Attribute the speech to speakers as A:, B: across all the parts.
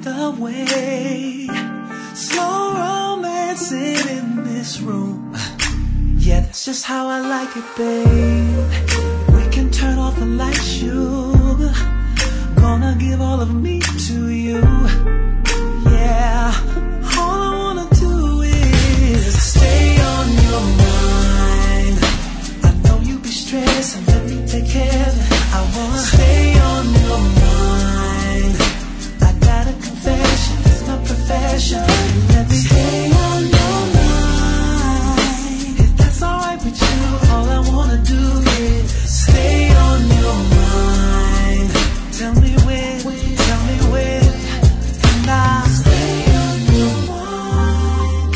A: the way. Slow romancing in this room. Yeah, that's just how I like it, babe. We can turn off the light, sugar. Gonna give all of me to you. Yeah, all I wanna do is stay on your mind. I know you be stressed, and let me take care of it. I wanna stay on your mind. I got a confession, it's my profession. Let me stay on your mind. If that's alright with you, all I wanna do is stay on your mind. Tell me when, and I'll stay on your mind.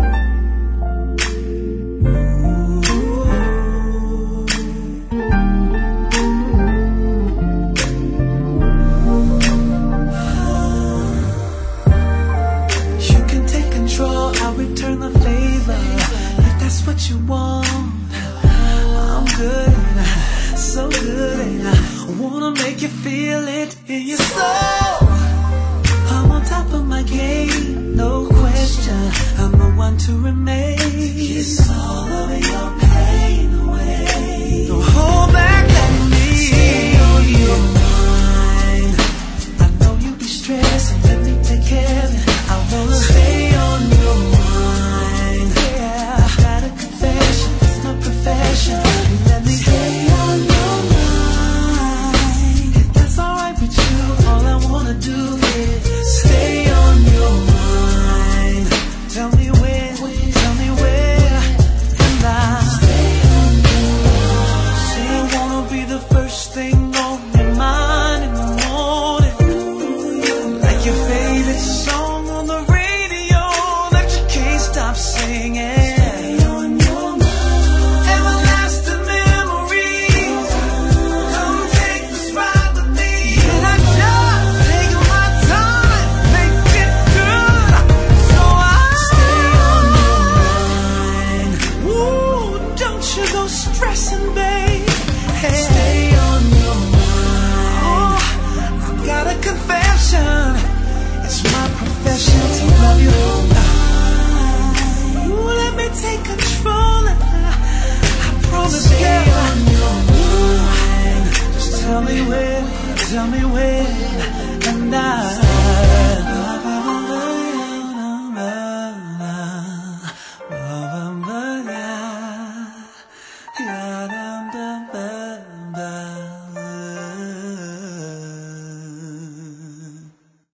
A: You can take control, I'll return the favor. If that's what you want, I'm good, so good, and I wanna make you feel it in your soul. I'm on top of my game, no question. I'm the one to remain. Kiss all of your pain away. Don't hold back, let me stay on your mind. I know you be stressed, and let me take care of it. I wanna stay on your mind. Yeah, I got a confession, it's my profession. Let me stay on your mind. If that's alright with you, all I wanna do is stay on your mind. Tell me when, and I'll stay on your mind. Say I wanna be the first thing on your mind in the morning. Like your favorite song on the radio that you can't stop singing. Stay on your mind. Everlasting memories. Come take this ride with me. And I just take my time, make it good. So I stay on your mind. Ooh, don't you go stressing, babe. Hey. Stay on your mind. Oh, I've got a confession. It's my profession to love you. Ooh, let me take control, and I promise you. Stay on your mind. Just tell me when,